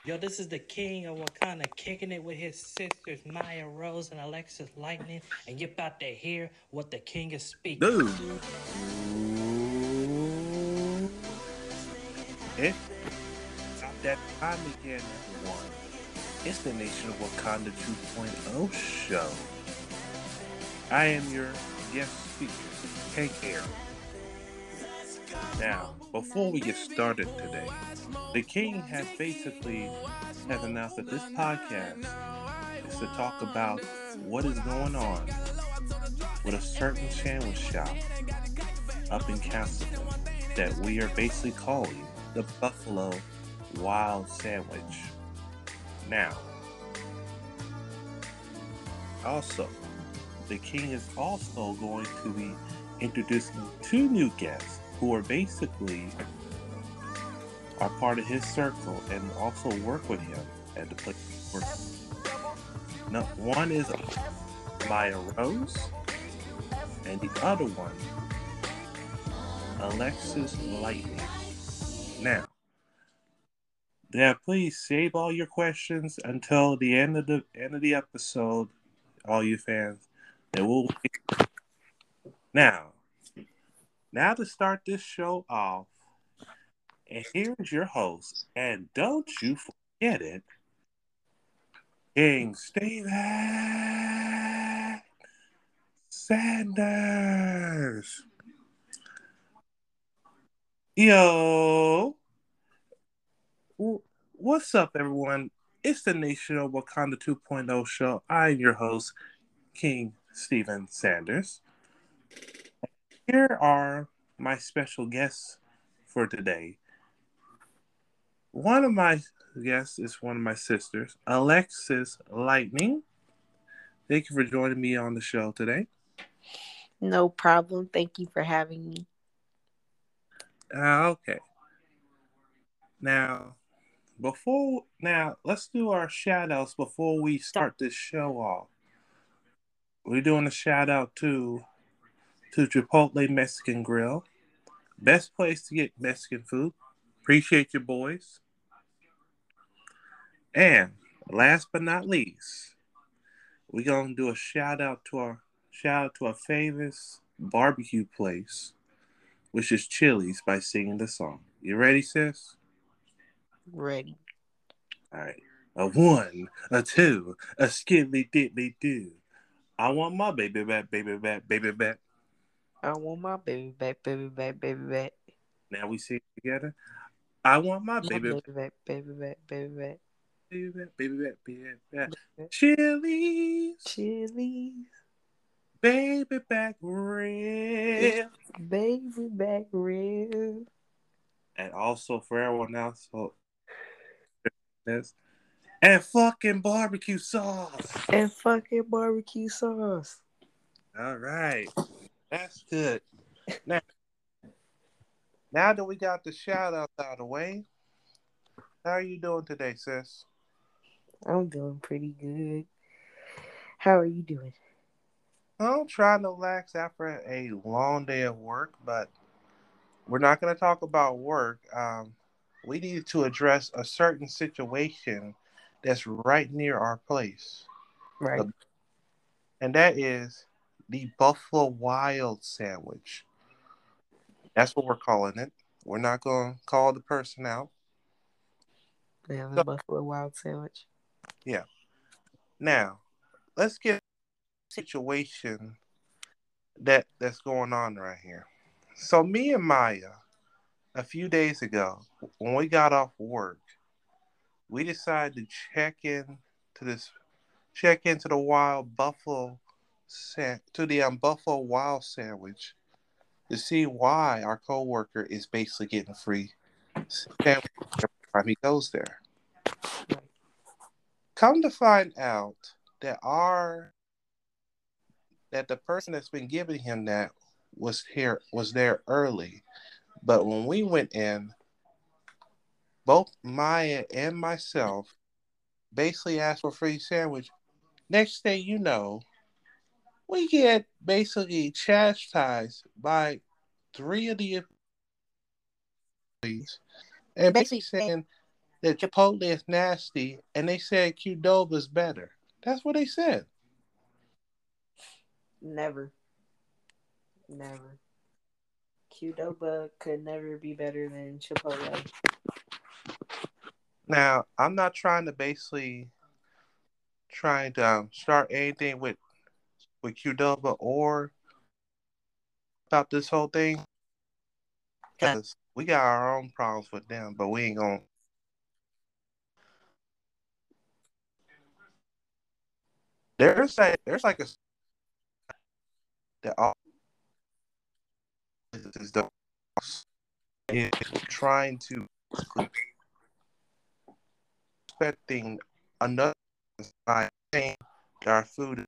Yo, this is the king of Wakanda kicking it with his sisters Maya Rose and Alexis Lightning, and you're about to hear what the king is speaking. Dude. It's about that time again, everyone. It's the Nation of Wakanda 2.0 show. I am your guest speaker, Hank Aaron. Now, before we get started today, the King has announced that this podcast is to talk about what is going on with a certain sandwich shop up in Castleton that we are basically calling the Buffalo Wild Sandwich. Now, also, the King is also going to be introducing two new guests who are basically are part of his circle and also work with him at the place he works. Now, one is Maya Rose, and the other one, Alexis Lightning. Now, please save all your questions until the end of the episode, all you fans. And we'll now now to start this show off. And here's your host, and don't you forget it, King Steven Sanders. Yo, what's up, everyone? It's the Nation of Wakanda 2.0 show. I'm your host, King Steven Sanders. Here are my special guests for today. One of my guests is one of my sisters, Alexis Lightning. Thank you for joining me on the show today. No problem. Thank you for having me. Okay. Now, let's do our shout outs before we start this show off. We're doing a shout out to Chipotle Mexican Grill. Best place to get Mexican food. Appreciate your boys. And last but not least, we're gonna do a shout out to our famous barbecue place, which is Chili's, by singing the song. You ready, sis? Ready. All right. A one, a two, a skiddly diddly do. I want my baby back, baby back, baby back. I want my baby back, baby back, baby back. Now we sing together. I want my My baby back, baby back, baby back, baby back. baby back, baby back, baby back. Baby back. Chili's, Chili's, baby back rib. baby back rib, And also for everyone else, this and fucking barbecue sauce. and fucking barbecue sauce. All right, that's good. Now, now that we got the shout outs out of the way, how are you doing today, sis? I'm doing pretty good. How are you doing? I'm trying to relax after a long day of work, but we're not going to talk about work. We need to address a certain situation that's right near our place, Right. the, and that is the Buffalo Wild Sandwich. That's what we're calling it. We're not going to call the person out. I have a So, Buffalo Wild Sandwich. yeah. Now, let's get a situation that's going on right here. So, me and Maya, a few days ago, when we got off work, we decided to check into the Buffalo Wild Sandwich to see why our coworker is basically getting free sandwich every time he goes there. Right. Come to find out that the person that's been giving him that was there early, but when we went in, both Maya and myself basically asked for a free sandwich. Next thing you know, we get basically chastised by three of the employees and basically saying, that Chipotle is nasty, and they said Qdoba is better. That's what they said. Never. Never. Qdoba could never be better than Chipotle. Now, I'm not trying to basically trying to start anything with Qdoba or about this whole thing because we got our own problems with them, but we ain't gonna. There's like a that all is the is trying to expecting another by saying our food.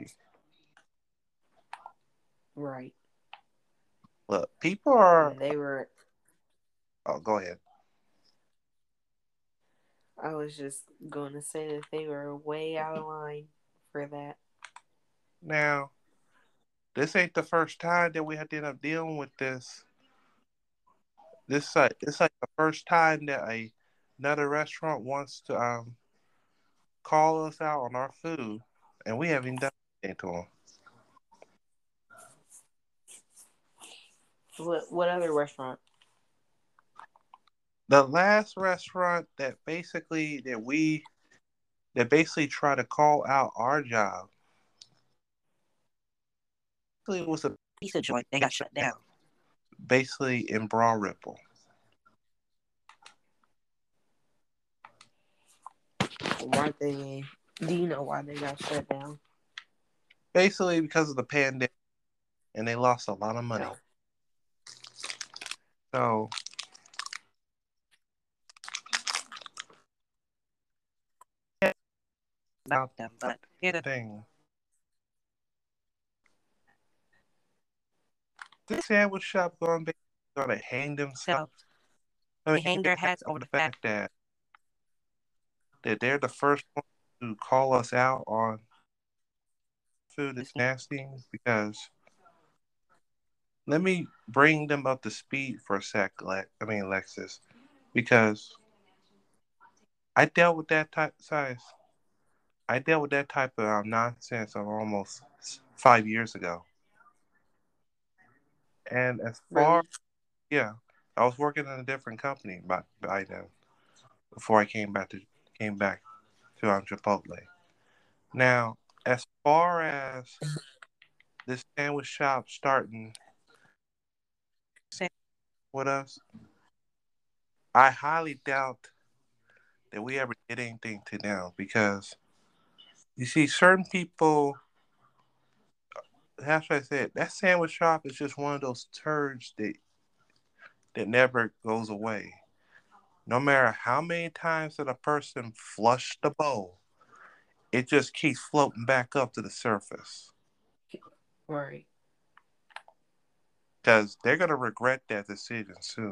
Right. Look, people are. They were. Oh, go ahead. I was just going to say that they were way out of line for that. Now, this ain't the first time that we had to end up dealing with this. It's like the first time that another restaurant wants to call us out on our food, and we haven't done anything to them. What other restaurant? The last restaurant that basically try to call out our job. It was a pizza joint. They got shut down. Basically in Broad Ripple. Why they? Do you know why they got shut down? Basically because of the pandemic, and they lost a lot of money. No. So about them, but here's the thing. This sandwich shop going to hang themselves. I mean, hang their hats over the fact that they're the first one to call us out on food that's nasty. Because let me bring them up to speed for a sec. Lexus, because I dealt with that type size. I dealt with that type of nonsense almost 5 years ago. And as far, Really? yeah, I was working in a different company by then before I came back to Chipotle. Now, as far as this sandwich shop starting with us, I highly doubt that we ever did anything to them because you see, certain people. How should I say it? That sandwich shop is just one of those turds that never goes away. No matter how many times that a person flushed the bowl, it just keeps floating back up to the surface. Right. Because they're going to regret that decision soon.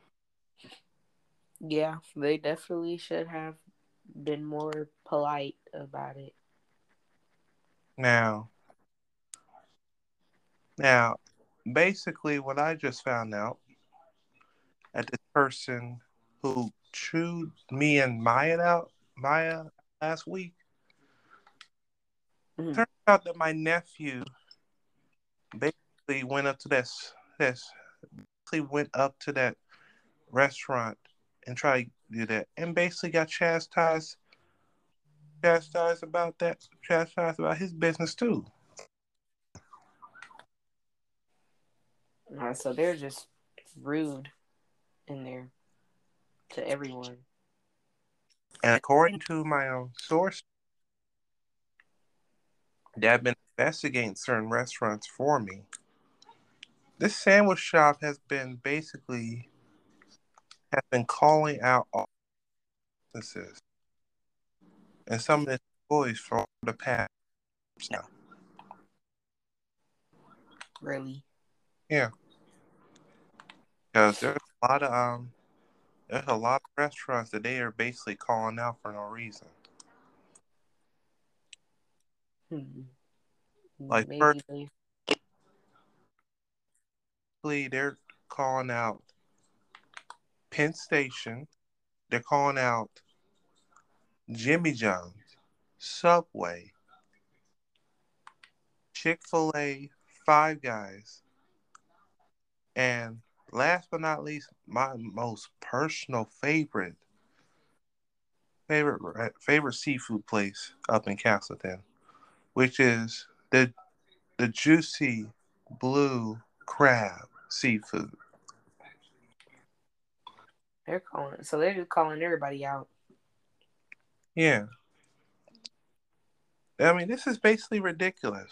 Yeah, they definitely should have been more polite about it. Now, basically, what I just found out at this person who chewed me and Maya last week, Mm-hmm. turns out that my nephew basically went up to that restaurant and tried to do that, and basically got chastised about his business too. So they're just rude in there to everyone. And according to my own source, that have been investigating certain restaurants for me. This sandwich shop has been calling out all businesses and some of its employees for the past now. Really? Yeah, because there's a lot of restaurants that they are basically calling out for no reason. Like Maybe they. firstly, they're calling out Penn Station, they're calling out Jimmy John's, Subway, Chick-fil-A, Five Guys, and last but not least, my most personal favorite seafood place up in Castleton, which is the Juicy Blue Crab Seafood. They're just calling everybody out. Yeah, I mean this is basically ridiculous.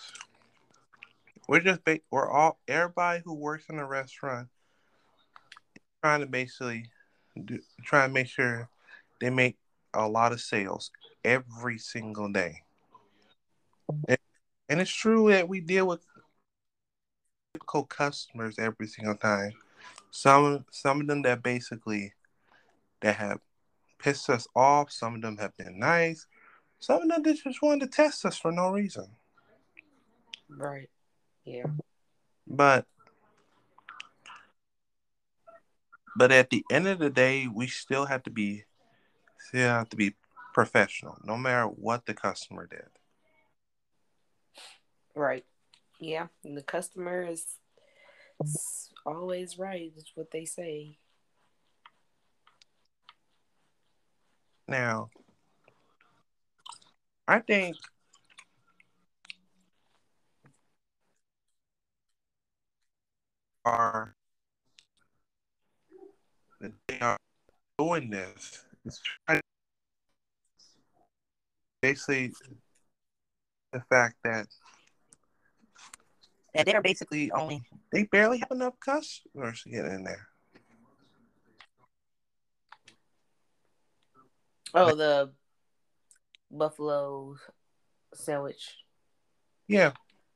We're all everybody who works in a restaurant trying to basically try and make sure they make a lot of sales every single day. And, and it's true that we deal with typical customers every single time. Some of them that have pissed us off. Some of them have been nice. Some of them that just wanted to test us for no reason. Right. Yeah. But at the end of the day, we still have to be professional, no matter what the customer did. Right. Yeah. And the customer is always right. Is what they say. Now, I think are that they are doing this is trying basically the fact that they're basically only they barely have enough customers to get in there. Oh, the buffalo sandwich. Yeah,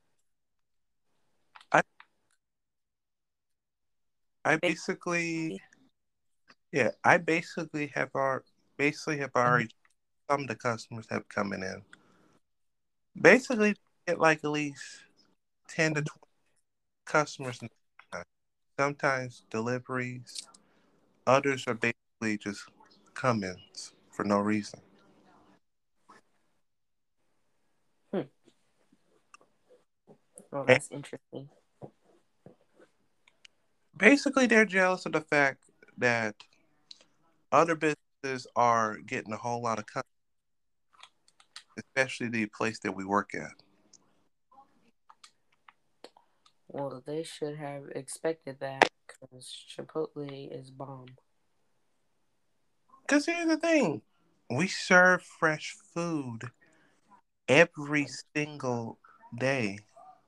I I basically have already some of the customers have coming in. Basically, get like at least 10 to 20 customers. Sometimes deliveries. Others are basically just come-ins for no reason. Hmm. Oh, And that's interesting. basically, they're jealous of the fact that other businesses are getting a whole lot of customers, especially the place that we work at. Well, they should have expected that because Chipotle is bomb. Because here's the thing, we serve fresh food every single day.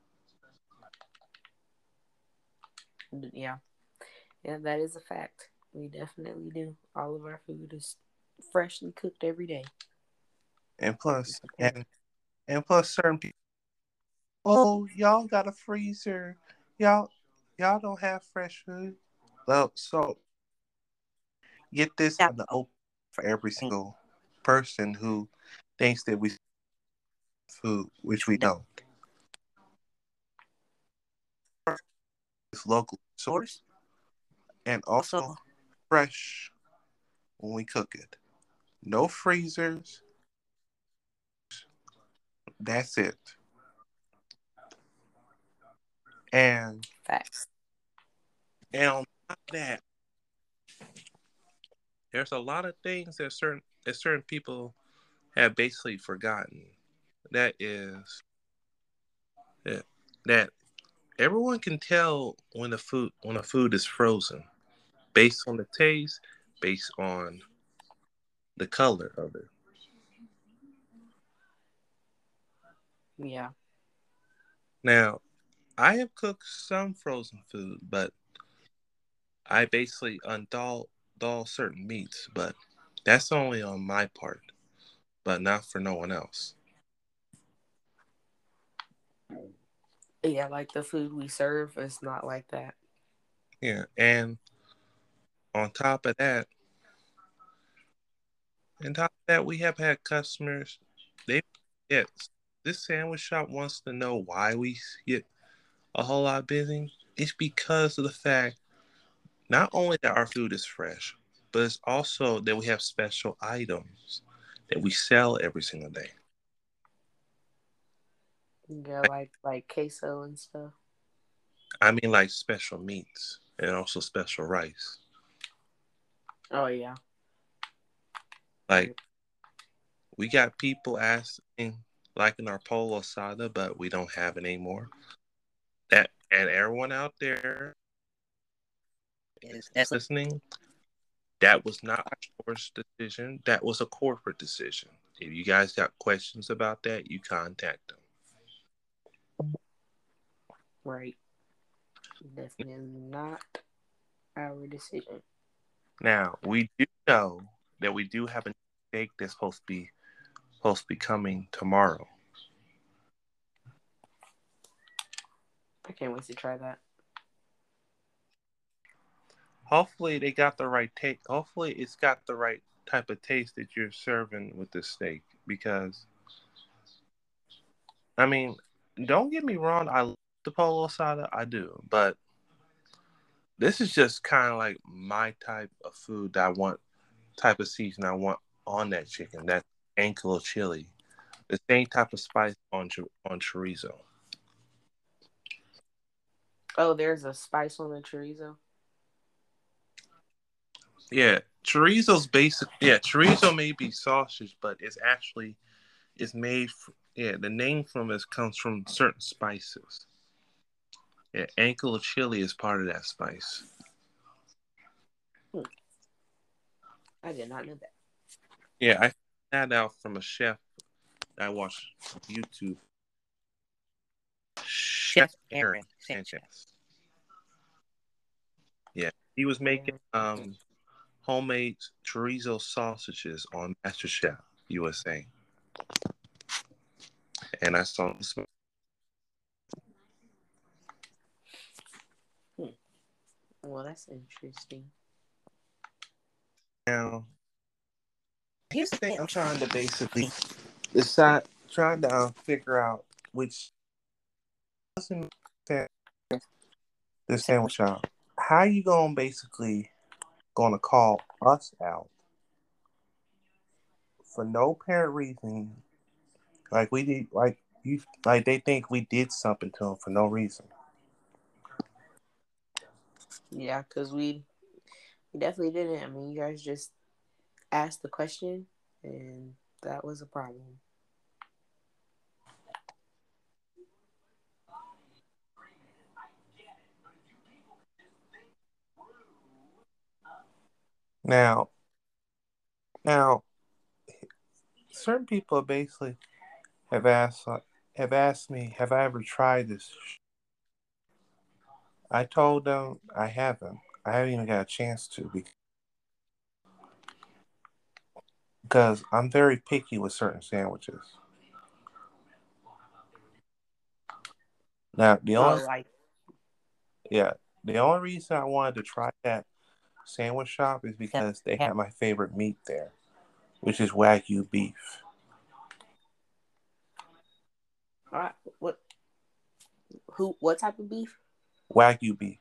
Yeah. Yeah, that is a fact. We definitely do. All of our food is freshly cooked every day. And plus, certain people, oh, y'all got a freezer. Y'all, y'all don't have fresh food. Well, so get this on the open for every single person who thinks that we food, which we don't. It's local source and also fresh when we cook it. No freezers. That's it. And Facts. on top of that, there's a lot of things that certain people have basically forgotten. That is that, that everyone can tell when a food is frozen based on the taste, based on the color of it. Yeah. Now, I have cooked some frozen food, but I basically thaw certain meats, but that's only on my part, but not for no one else. Yeah, like the food we serve is not like that. Yeah, and on top of that, we have had customers. They yes, this sandwich shop wants to know why we get a whole lot busy. It's because of the fact not only that our food is fresh, but it's also that we have special items that we sell every single day. Yeah, like queso and stuff. I mean, like special meats and also special rice. Oh yeah. Like we got people asking, like in our polo sada, but we don't have it anymore. That and everyone out there is that's listening. That was not a store's decision. That was a corporate decision. If you guys got questions about that, you contact them. Right. Definitely not our decision. Now we do know that we do have a steak that's supposed to be coming tomorrow. I can't wait to try that. Hopefully they got the right taste. Hopefully it's got the right type of taste that you're serving with this steak. Because I mean, don't get me wrong, I love the polo asada, I do, but this is just kind of like my type of food that I want, type of season I want on that chicken. That ankle chili, the same type of spice on chorizo. Oh, there's a spice on the chorizo. Yeah, chorizo's basic. Yeah, chorizo may be sausage, but it's made. Yeah, the name from it comes from certain spices. Yeah, ankle chili is part of that spice. Hmm. I did not know that. Yeah, I found that out from a chef I watched on YouTube. Chef Aaron Sanchez. Yeah, he was making homemade chorizo sausages on MasterChef USA, and I saw this. Hmm. Well, that's interesting. Now, here's the thing: I'm trying to basically decide, trying to figure out which doesn't make sense, the sandwich shop. How you gonna basically gonna call us out for no apparent reason? Like we did, like you, like they think we did something to them for no reason. Yeah, because we definitely didn't. I mean, you guys just asked the question, and that was a problem. Now, now, certain people basically have asked me, have I ever tried this? I told them I haven't. I haven't even got a chance to because I'm very picky with certain sandwiches. Now, Oh, like yeah, the only reason I wanted to try that sandwich shop is because they have my favorite meat there, which is Wagyu beef. what? Who? What type of beef? Wagyu beef.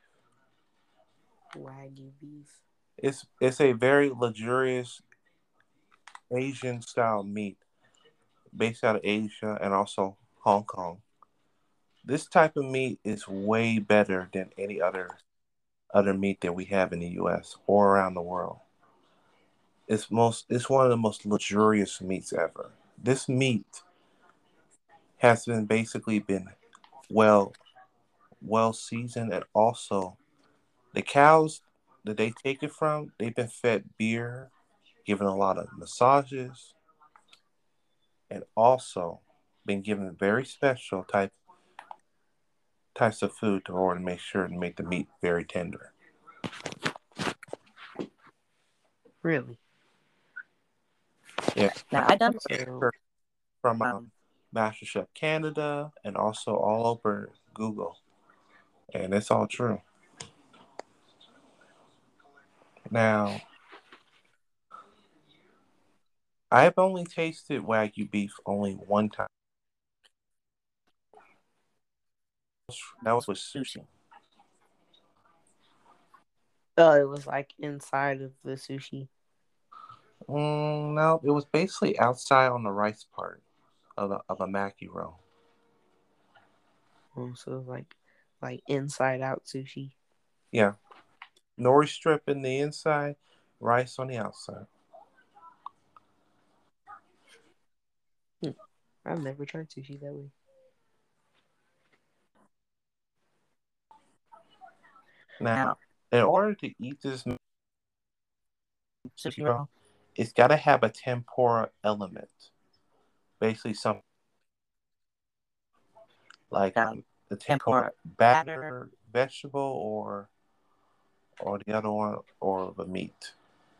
Wagyu beef. It's a very luxurious Asian style meat based out of Asia and also Hong Kong. This type of meat is way better than any other meat that we have in the US or around the world. It's one of the most luxurious meats ever. This meat has been basically been well well seasoned, and also the cows that they take it from, they've been fed beer, given a lot of massages, and also been given very special types of food to order to make sure to make the meat very tender. Really? Yeah, Now I done from MasterChef Canada and also all over Google, and it's all true. Now, I've only tasted Wagyu beef only one time. That was with sushi. Oh, it was like inside of the sushi. No, it was basically outside on the rice part of a maki roll. Oh, so it was like inside out sushi. Yeah, nori strip in the inside, rice on the outside. Hmm. I've never tried sushi that way. Now, in order to eat this sushi roll, it's got to have a tempura element. Basically, some like the tempura batter, vegetable, or the other one, or the meat.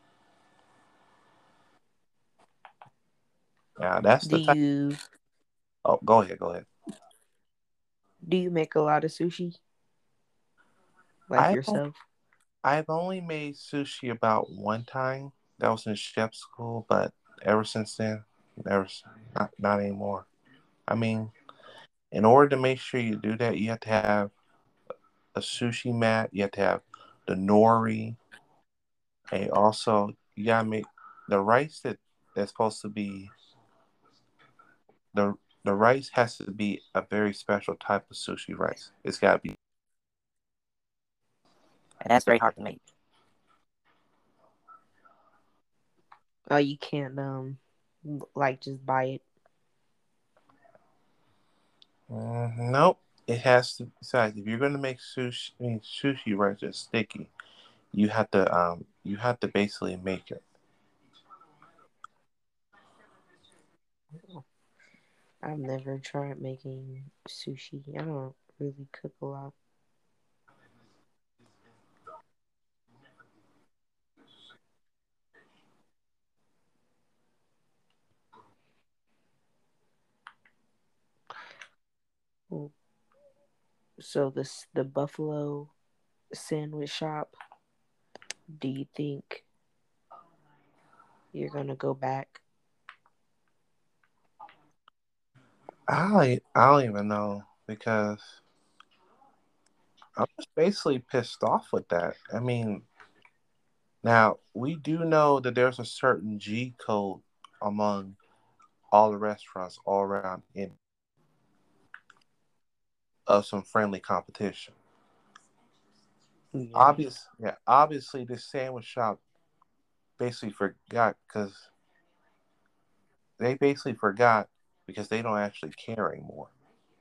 Now, that's Do the type. you Oh, go ahead, go ahead. do you make a lot of sushi like I've o- yourself? I've only made sushi about one time. That was in chef school, but ever since then, never, not anymore. I mean, in order to make sure you do that, you have to have a sushi mat. You have to have the nori, and also you gotta make the rice that's supposed to be the the rice has to be a very special type of sushi rice. It's gotta be, and that's very hard to make. Oh, you can't like just buy it. Nope. It has to. Besides, if you're gonna make sushi, I mean, sushi rice is sticky. You have to basically make it. I've never tried making sushi. I don't really cook a lot. Well, so the buffalo sandwich shop, do you think you're gonna go back? I don't even know because I'm just basically pissed off with that. I mean, now we do know that there's a certain G code among all the restaurants all around in of some friendly competition. Yeah. Obviously, this sandwich shop basically forgot because they basically forgot because they don't actually care anymore.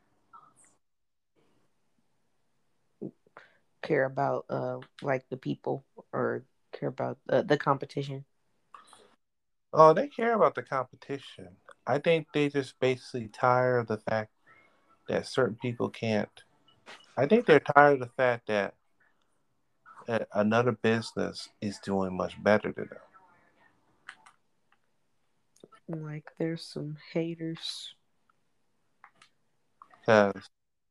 Care about like the people or care about the competition. Oh, they care about the competition. I think they just basically tired of the fact that certain people can't. I think they're tired of the fact that another business is doing much better than them. Like there's some haters. Because,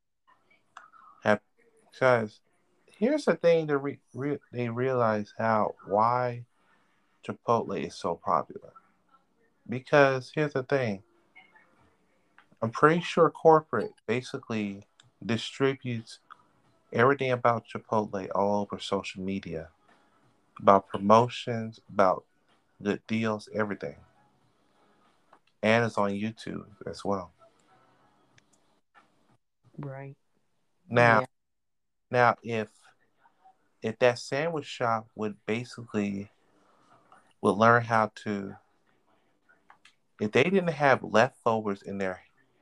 because here's the thing: they realize how why Chipotle is so popular. Because here's the thing: I'm pretty sure corporate basically distributes everything about Chipotle all over social media, about promotions, about good deals, everything, and it's on YouTube as well. Right. Now, Yeah. now, if that sandwich shop would learn how to, if they didn't have leftovers in their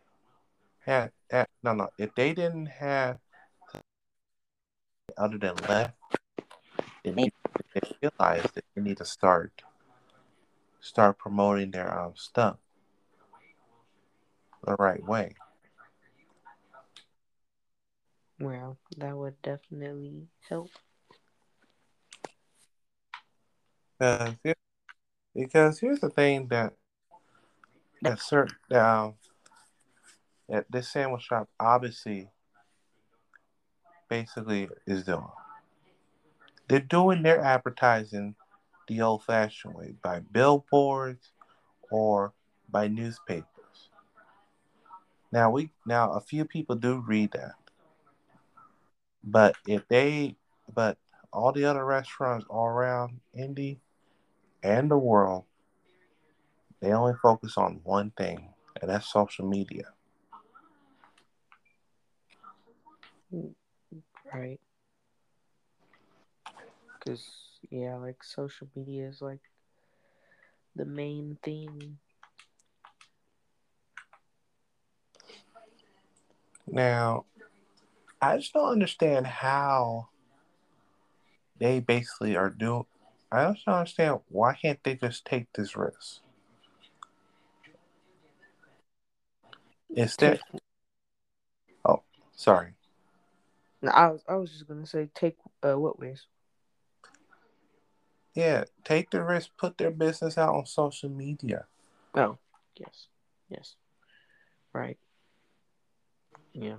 no, no, if they didn't have other than left, they realize that they need to start promoting their stuff the right way. Well, that would definitely help. Because here's the thing that certain that this sandwich shop obviously basically is doing. They're doing their advertising the old-fashioned way by billboards or by newspapers. Now a few people do read that, but if they but all the other restaurants all around Indy and the world, they only focus on one thing, and that's social media. Right. Because, yeah, like social media is like the main thing. Now, I just don't understand how they basically are doing. I just don't understand why can't they just take this risk instead? Take. Oh, sorry. No, I was just gonna say take what ways? Yeah, take the risk, put their business out on social media. Oh, yes, yes, right, yeah.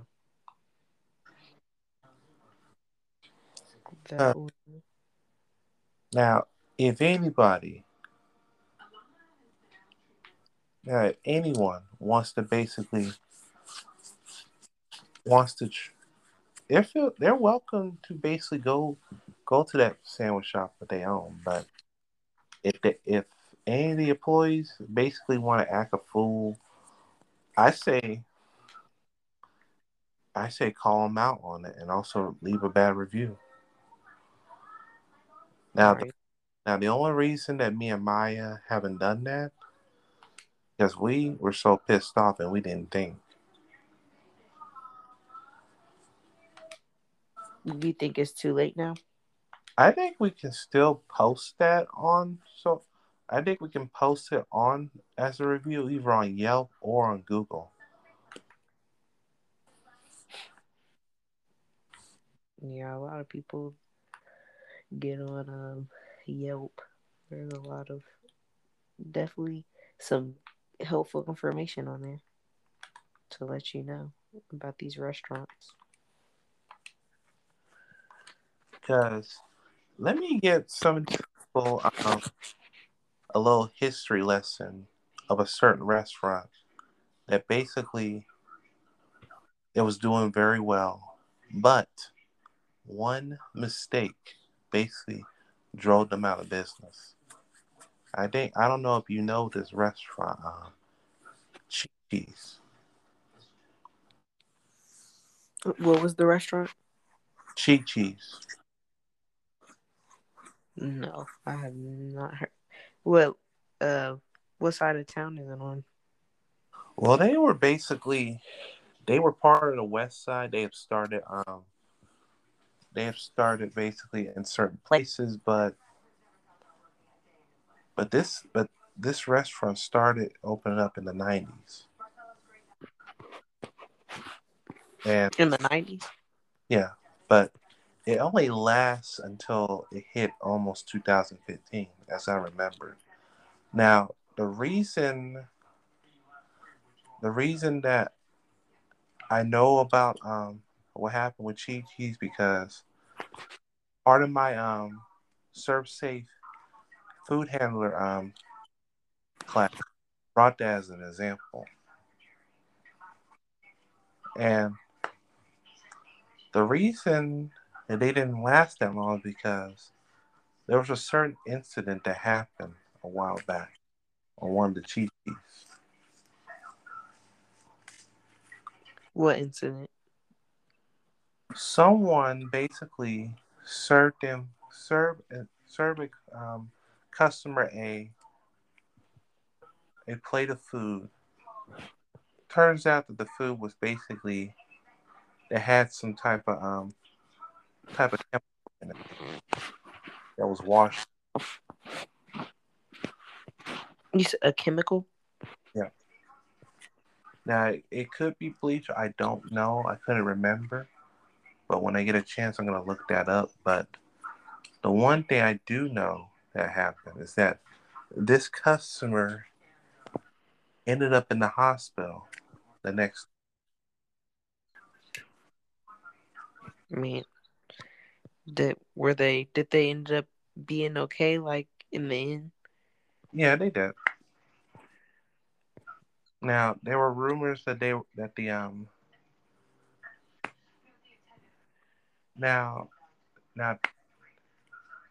Uh, That one. now, if anybody, if anyone wants to basically wants to, they're welcome to basically go to that sandwich shop that they own. But if any of the employees basically want to act a fool, I say I say call them out on it and also leave a bad review. Now, Right. now the only reason that me and Maya haven't done that because we were so pissed off and we didn't think. Do you think it's too late now? I think we can still post that on. So I think we can post it on as a review either on Yelp or on Google. Yeah, a lot of people get on Yelp. There's a lot of definitely some helpful information on there to let you know about these restaurants. Because let me get some people a little history lesson of a certain restaurant that basically it was doing very well, but one mistake basically drove them out of business. I don't know if you know this restaurant, Chi-Chi's. What was the restaurant? Chi-Chi's. No, I have not heard. Well, uh, what side of town is it on? Well, they were part of the West Side. They have started basically in certain places, but this restaurant started opening up in the 90s. And In the 90s? yeah, but it only lasts until it hit almost 2015, as I remember. Now, the reason that I know about what happened with Chi Chi's because part of my serve safe food handler class brought that as an example. And the reason that they didn't last that long is because there was a certain incident that happened a while back on one of the Chi Chi's. What incident? Someone basically served a customer a plate of food. Turns out that the food was basically it had some type of chemical in it that was washed. You said a chemical? Yeah. Now it could be bleach. I don't know. I couldn't remember. But when I get a chance, I'm gonna look that up. But the one thing I do know that happened is that this customer ended up in the hospital the next. I mean, did they end up being okay, like in the end? Yeah, they did. Now there were rumors that they that the now now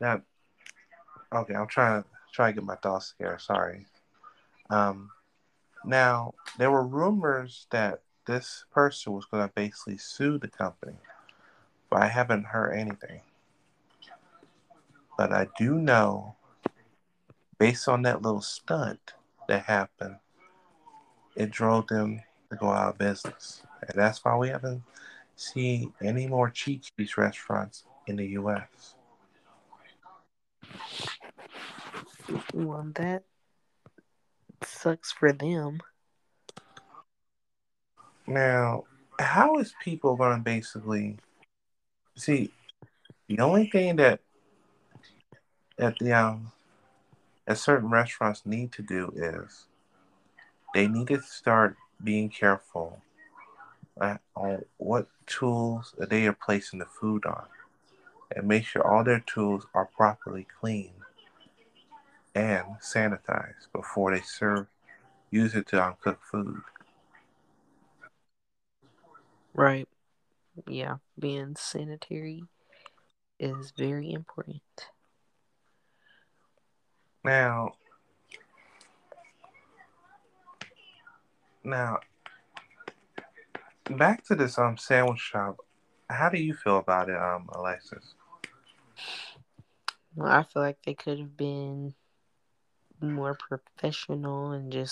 Now, okay, I'm trying to get my thoughts here. Sorry. Um, Now there were rumors that this person was going to basically sue the company, but I haven't heard anything. But I do know, based on that little stunt that happened, it drove them to go out of business, and that's why we haven't seen any more Chi-Chi's restaurants in the U.S. Well, that sucks for them. Now, how is people going to basically see? The only thing that the that certain restaurants need to do is they need to start being careful on what tools that they are placing the food on, and make sure all their tools are properly cleaned and sanitized before they use it to cook food. Right. Yeah. Being sanitary is very important. Now, now back to this sandwich shop. How do you feel about it, Alexis? Well, I feel like they could have been more professional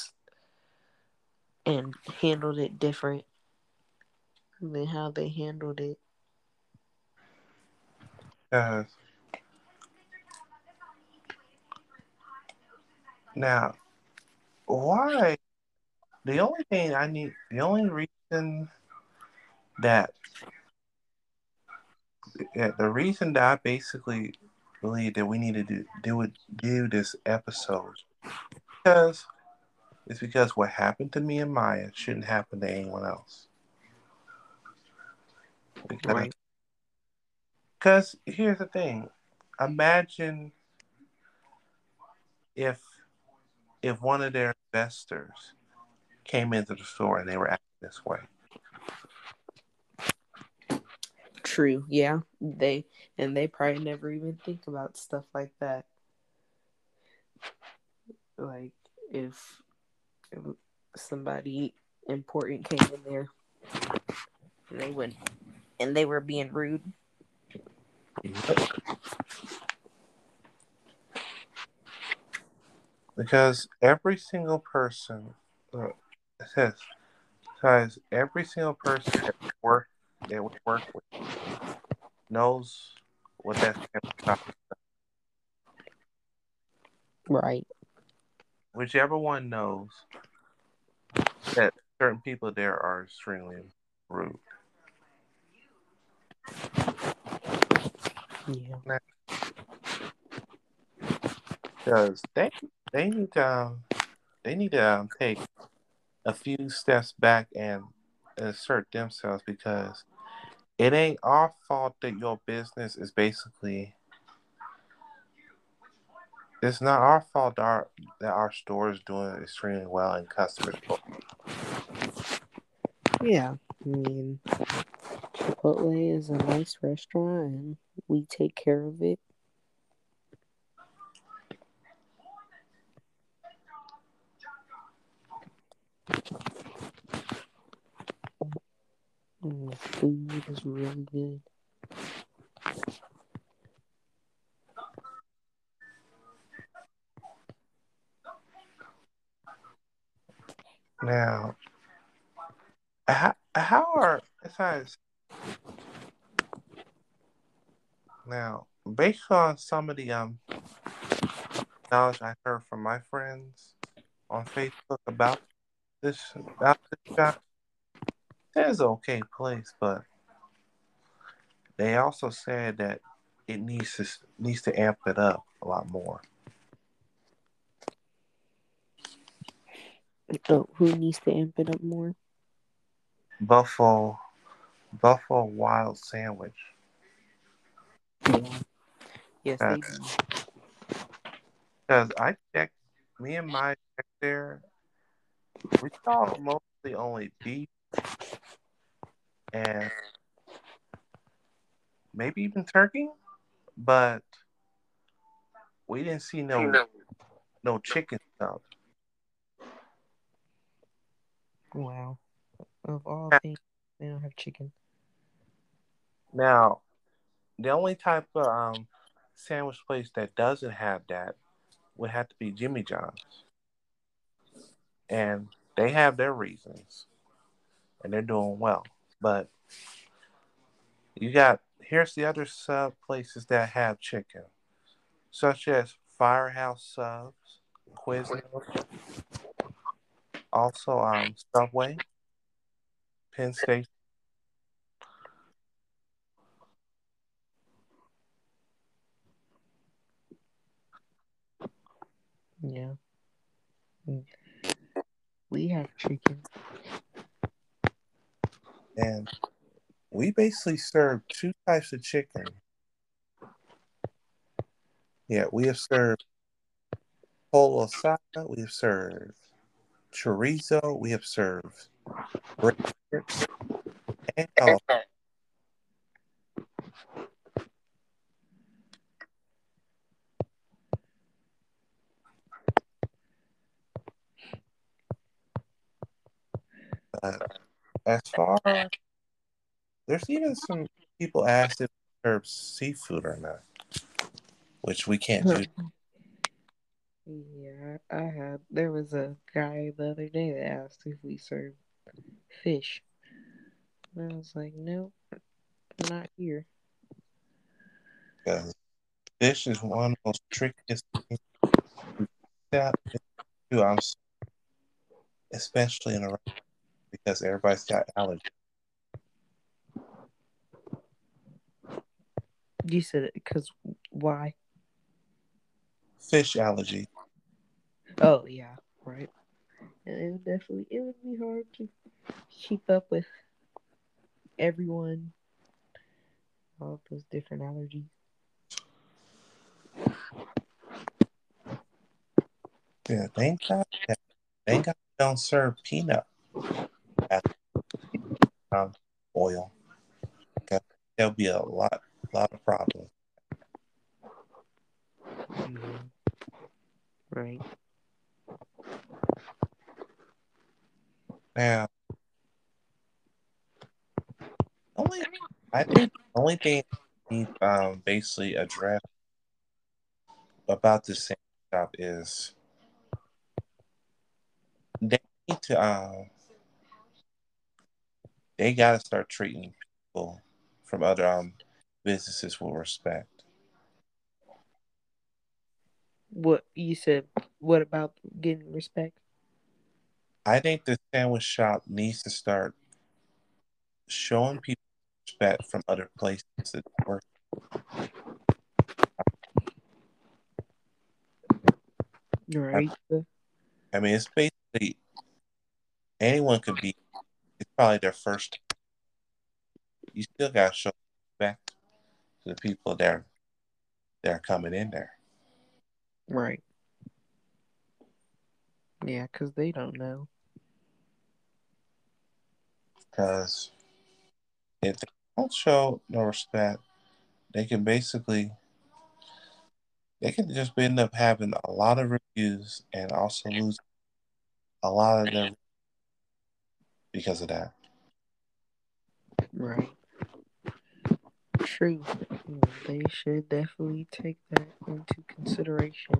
and handled it different than how they handled it. Because now, why? The only reason that the reason that I basically believe that we need to do this episode because it's because what happened to me and Maya shouldn't happen to anyone else. Because Right. here's the thing, imagine if one of their investors came into the store and they were acting this way. True. Yeah. They probably never even think about stuff like that. Like if somebody important came in there and they were being rude. Yep. Because every single person, it says every single person that we work with knows what that sandwich shop is. Right. Whichever one knows that certain people there are extremely rude. Yeah. Because they need to take a few steps back and assert themselves because it ain't our fault that your business is basically. It's not our fault that our store is doing extremely well and customers. Yeah. I mean, Chipotle is a nice restaurant and we take care of it. And the food is really good. Now, how are besides now based on some of the knowledge I heard from my friends on Facebook about this shop, it's an okay place, but they also said that it needs to amp it up a lot more. So who needs to amp it up more? Buffalo Buffalo Wild Sandwich. Yeah. Yes, they do. Because I checked, me and my checked there, we saw mostly only beef and maybe even turkey, but we didn't see no chicken stuff. Wow. Of all things, they don't have chicken. Now, the only type of sandwich place that doesn't have that would have to be Jimmy John's, and they have their reasons, and they're doing well. But you got here's the other sub places that have chicken, such as Firehouse Subs, Quiznos, also Subway, Penn Station. Yeah. Mm. We have chicken. And we basically serve two types of chicken. Yeah, we have served polo asada, we have served chorizo, we have served brisket, and uh, as far there's even some people asked if we serve seafood or not, which we can't do. Yeah, I had. There was a guy the other day that asked if we served fish. And I was like, nope, not here. Because fish is one of the most trickiest things to step into, especially in a because everybody's got allergies. You said it because why? Fish allergy. Oh, yeah, right. And it would be hard to keep up with everyone, all those different allergies. Yeah, thank God they don't serve peanut um, oil. 'Cause there'll be lot of problems. Yeah, right. Now, only I think the only thing we need basically address about this same shop is they need to they gotta start treating people from other businesses with respect. What you said? What about getting respect? I think the sandwich shop needs to start showing people respect from other places that work. I, Right. I mean, it's basically anyone could be. It's probably their first. You still gotta show respect to the people that are coming in there. Right. Yeah, because they don't know. Because if they don't show no respect, they can basically they can just end up having a lot of reviews and also lose a lot of their because of that. Right. True. They should definitely take that into consideration.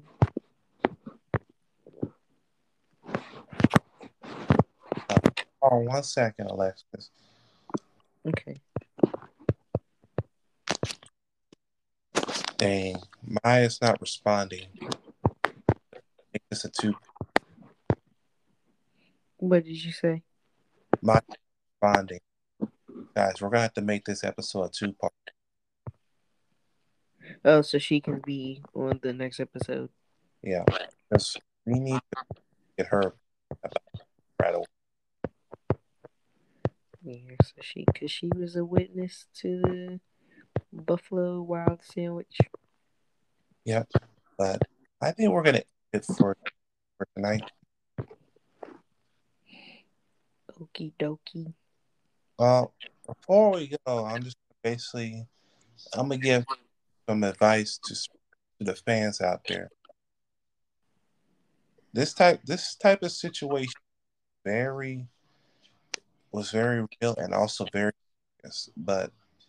Uh, oh, 1 second, Alexis. Okay. Dang, Maya's not responding. Make this a two. What did you say? Maya responding, guys. We're gonna have to make this episode a two-part. Oh, so she can be on the next episode. Yeah, because we need to get her about right away. Yeah, so cause she was a witness to the Buffalo Wild Sandwich. Yep, but I think we're gonna end it for tonight. Okie dokie. Well, before we go, I'm just basically I'm gonna give some advice to the fans out there. This type of situation was very real and also very serious. But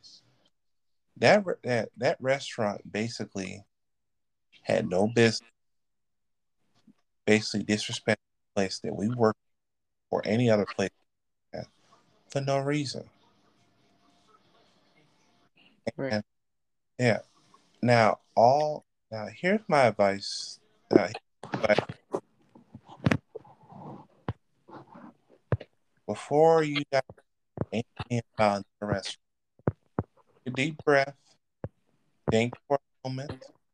that restaurant basically had no business basically disrespecting the place that we work or any other place at for no reason. Right. And yeah, now here's my advice. But before you guys say anything about the restaurant, take a deep breath, think for a moment,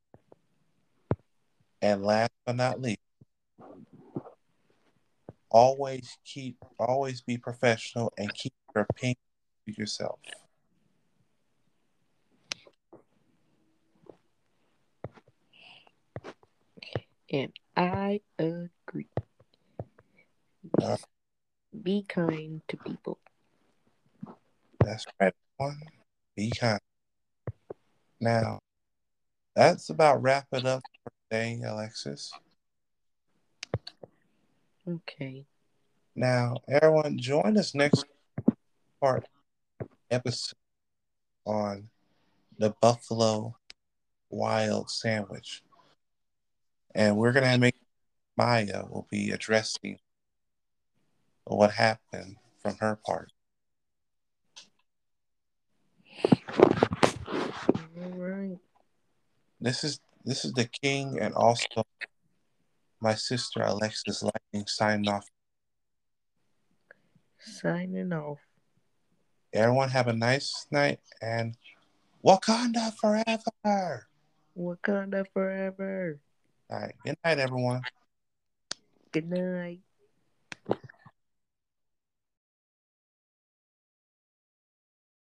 and last but not least, always be professional and keep your opinion to yourself. And I agree. Uh, Be kind to people. that's right, everyone. Be kind. Now, that's about wrap it up for today, Alexis. Okay. Now, everyone, join us next part episode on the Buffalo Wild Sandwich. And we're going to make Maya will be addressing what happened from her part. All right. This is the King and also my sister Alexis Lightning signing off. Signing off. Everyone have a nice night and Wakanda forever. Wakanda forever. All right. Good night, everyone. Good night.